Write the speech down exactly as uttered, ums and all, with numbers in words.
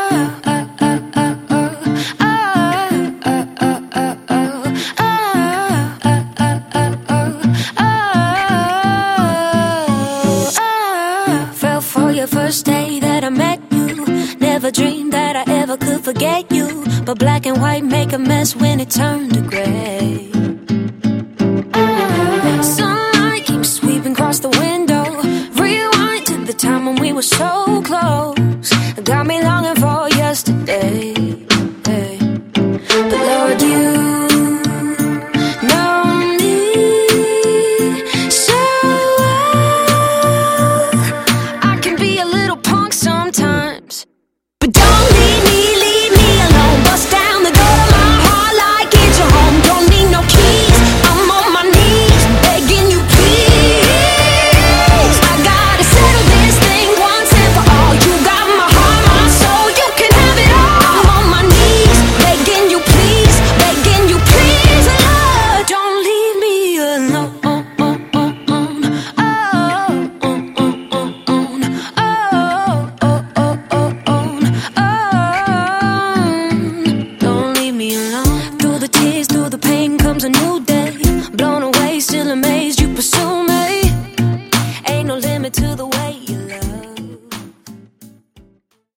First day that I met you, never dreamed that I ever could forget you. But black and white make a mess when it turned to gray. Sunlight came sweeping across the window. Rewind to the time when we were so close. Got me